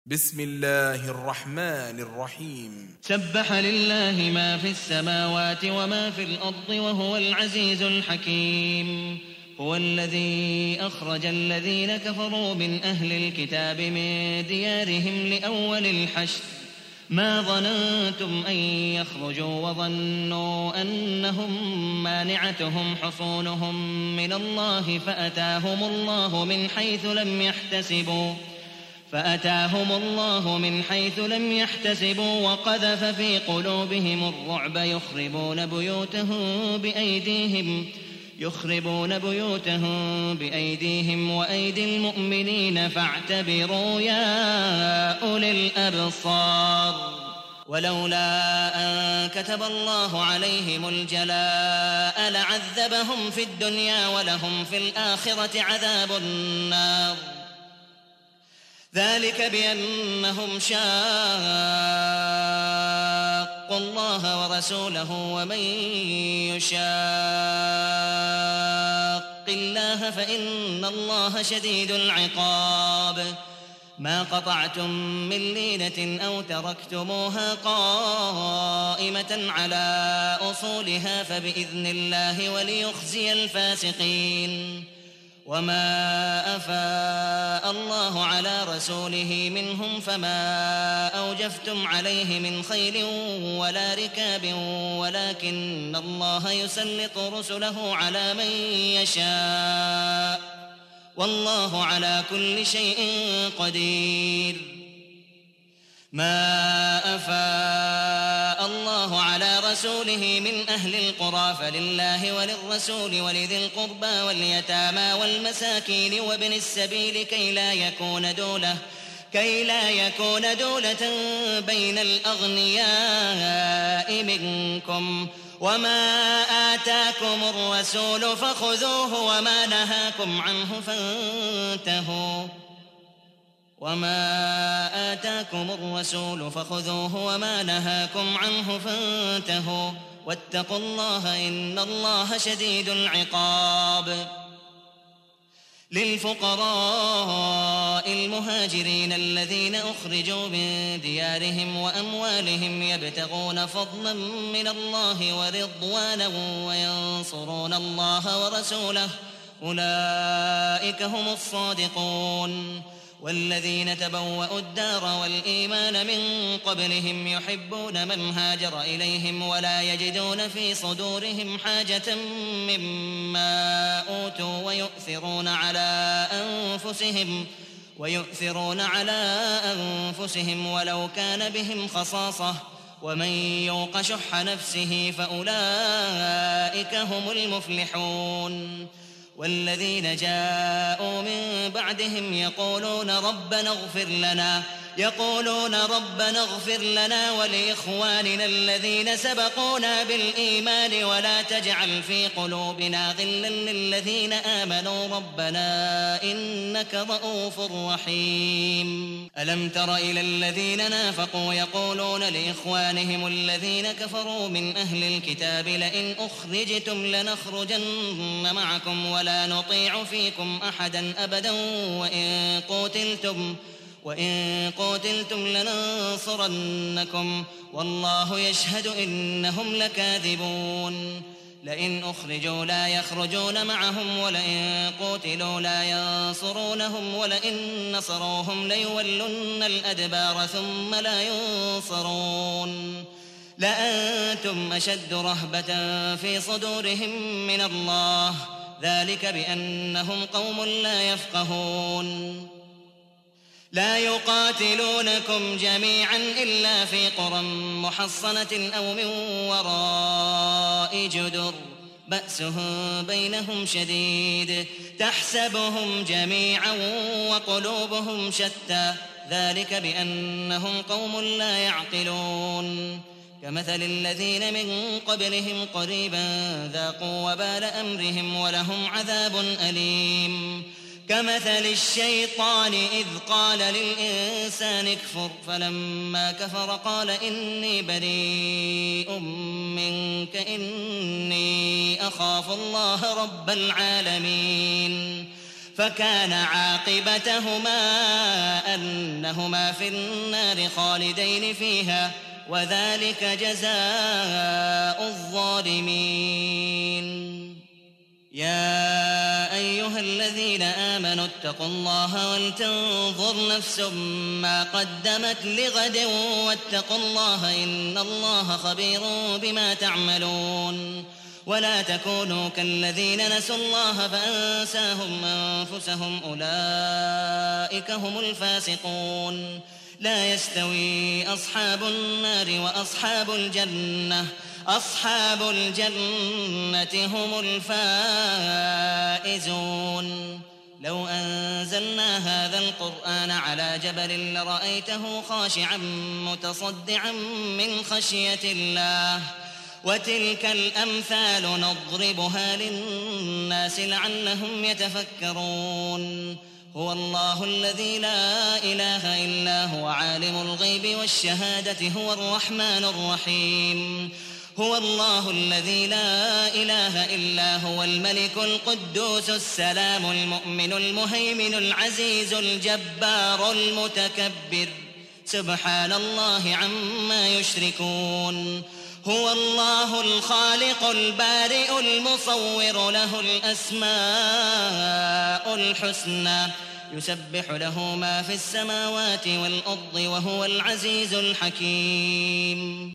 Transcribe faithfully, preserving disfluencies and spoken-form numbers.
بسم الله الرحمن الرحيم سبح لله ما في السماوات وما في الأرض وهو العزيز الحكيم. هو الذي أخرج الذين كفروا من أهل الكتاب من ديارهم لأول الحشر ما ظننتم أن يخرجوا وظنوا أنهم مانعتهم حصونهم من الله فأتاهم الله من حيث لم يحتسبوا فأتاهم الله من حيث لم يحتسبوا وقذف في قلوبهم الرعب يخربون بيوتهم بأيديهم يخربون بيوتهم بأيديهم وأيدي المؤمنين فاعتبروا يا أولي الأبصار. ولولا أن كتب الله عليهم الجلاء لعذبهم في الدنيا ولهم في الآخرة عذاب النار. ذلك بأنهم شاقوا الله ورسوله ومن يشاق الله فإن الله شديد العقاب. ما قطعتم من لينة أو تركتموها قائمة على أصولها فبإذن الله وليخزي الفاسقين. وما أفاء الله على رسوله منهم فما أوجفتم عليه من خيل ولا ركاب ولكن الله يسلط رسله على من يشاء والله على كل شيء قدير. ما أفاء الله على رسوله من أهل القرى فلله وللرسول ولذي القربى واليتامى والمساكين وابن السبيل كي لا يكون دولة كي لا يكون دولة بين الأغنياء منكم. وما آتاكم الرسول فخذوه وما نهاكم عنه فانتهوا وما آتاكم الرسول فخذوه وما نهاكم عنه فانتهوا واتقوا الله إن الله شديد العقاب. للفقراء المهاجرين الذين أخرجوا من ديارهم وأموالهم يبتغون فضلا من الله ورضوانا وينصرون الله ورسوله أولئك هم الصادقون. والذين تبوأوا الدار والإيمان من قبلهم يحبون من هاجر إليهم ولا يجدون في صدورهم حاجة مما أوتوا ويؤثرون على أنفسهم ويؤثرون على أنفسهم ولو كان بهم خصاصة ومن يوق شح نفسه فأولئك هم المفلحون. والذين جاءوا من بعدهم يقولون ربنا اغفر لنا يقولون ربنا اغفر لنا ولإخواننا الذين سبقونا بالإيمان ولا تجعل في قلوبنا غلا للذين آمنوا ربنا إنك رؤوف رحيم. ألم تر إلى الذين نافقوا يقولون لإخوانهم الذين كفروا من أهل الكتاب لئن أخرجتم لنخرجن معكم ولا نطيع فيكم أحدا أبدا وإن قتلتم وإن قتلتم لننصرنكم والله يشهد إنهم لكاذبون. لئن أخرجوا لا يخرجون معهم ولئن قتلوا لا ينصرونهم ولئن نصروهم ليولن الأدبار ثم لا ينصرون. لأنتم أشد رهبة في صدورهم من الله ذلك بأنهم قوم لا يفقهون. لا يقاتلونكم جميعا إلا في قرى محصنة أو من وراء جدر بأسهم بينهم شديد تحسبهم جميعا وقلوبهم شتى ذلك بأنهم قوم لا يعقلون. كمثل الذين من قبلهم قريبا ذاقوا وبال أمرهم ولهم عذاب أليم. كمثل الشيطان إذ قال للإنسان اكفر فلما كفر قال إني بريء منك إني أخاف الله رب العالمين. فكان عاقبتهما أنهما في النار خالدين فيها وذلك جزاء الظالمين. يا أيها الذين آمنوا اتقوا الله ولتنظر نفس ما قدمت لغد واتقوا الله إن الله خبير بما تعملون. ولا تكونوا كالذين نسوا الله فأنساهم أنفسهم أولئك هم الفاسقون. لا يستوي أصحاب النار وأصحاب الجنة أصحاب الجنة هم الفائزون. لو أنزلنا هذا القرآن على جبل لرأيته خاشعا متصدعا من خشية الله. وتلك الأمثال نضربها للناس لعلهم يتفكرون. هو الله الذي لا إله إلا هو عالم الغيب والشهادة هو الرحمن الرحيم. هو الله الذي لا إله إلا هو الملك القدوس السلام المؤمن المهيمن العزيز الجبار المتكبر سبحان الله عما يشركون. هو الله الخالق البارئ المصور له الأسماء الحسنى يسبح له ما في السماوات والأرض وهو العزيز الحكيم.